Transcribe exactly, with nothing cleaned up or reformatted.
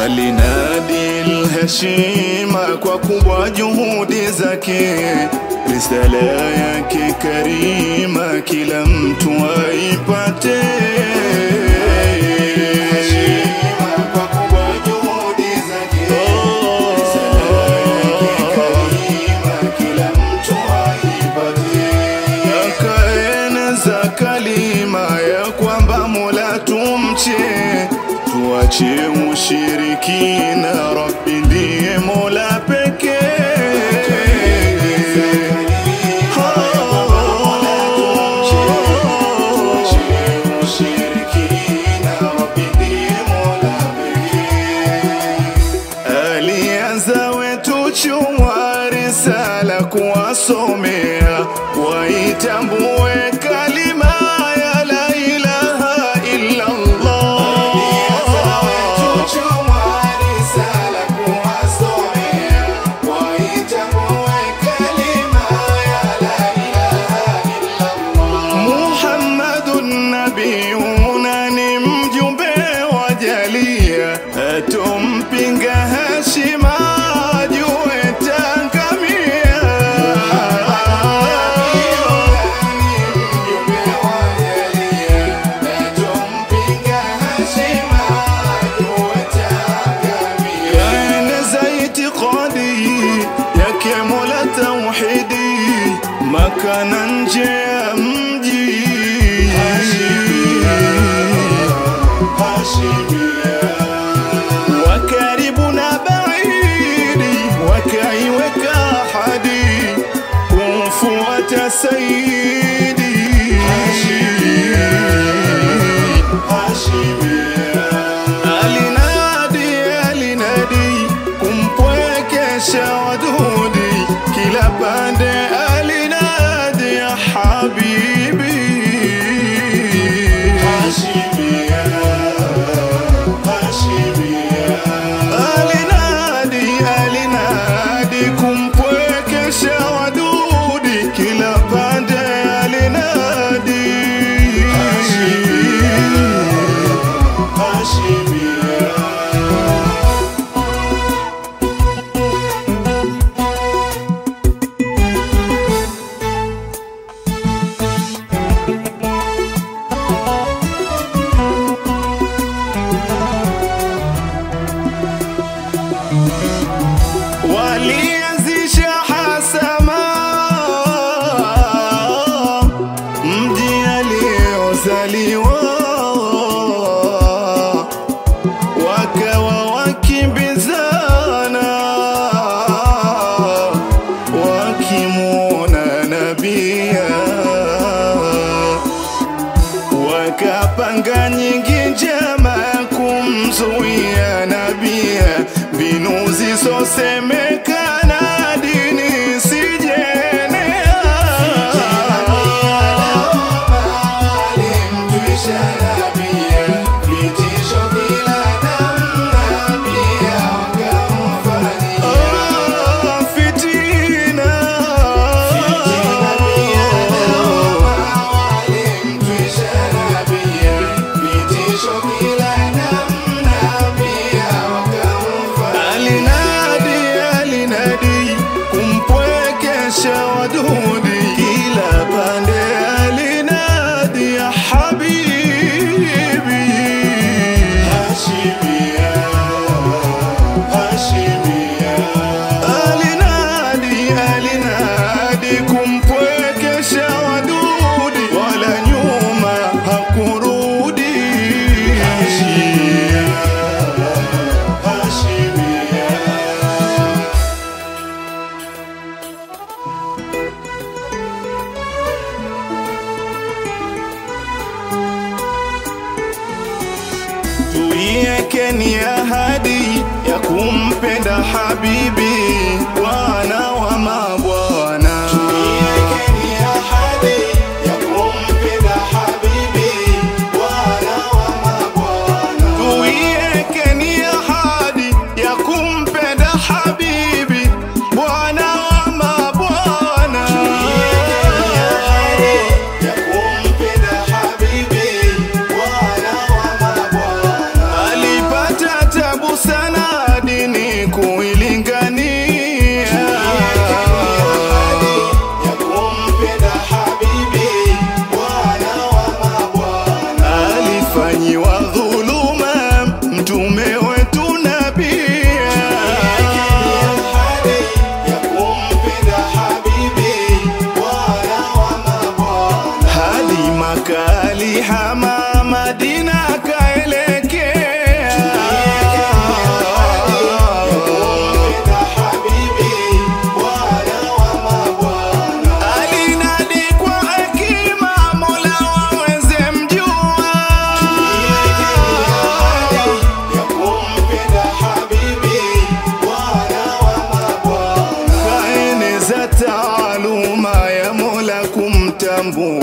alinadi heshima kwa kubwa juhudi zake, risala yake karima kila mtu aipate. Tuache ushirikina, Rabbi ndiye Mola pekee. Alianza wetu chuma risala kuwasomea, waitambue kalima ya la ilaha illa Allah. Tumpinga heshima jue tangamia. Kaeneza itikadi yake Mola tauhidi, makana nje ya mji Sayyidi Hashimia. Alinadi alinadi kumpwekesha wadudi, kila pande alinadi ya habibi Hashimia Hashimia. Alinadi alinadi kumpwekesha wadudi, kila pande alinadi Hashimia. Walianzisha hasama mji aliozaliwa, wakawa wakimbizana wakimuona nabia, wakapanga nyingi njama kumzuia nabia, mbinu zisosemekana dini sijenea. Tuiekeni ahadi ya kumpenda habibi, Bwana wa mabwana. Tuiekeni ahadi ya kumpenda habibi, Bwana wa mabwana. Tuiekeni ahadi ya kumpenda habibi, Bwana wa mabwana. Tuiekeni ahadi ya kumpenda habibi, Bwana wa mabwana. Alipata tabu sana hakufanyiwa dhuluma mtume wetu nabia. Ahadi ya kumpenda habibi, bwana wa mabwana. Hadi Maka alihama, Madina akaelekea. Ahadi ya kumpenda habibi, bwana wa mabwana. Alinadi kwa hekima, Mola waweze mjua. Ahadi ya kumpenda habibi, bwana wa mabwana. Kaeneza taaluma ya Mola kumtambua.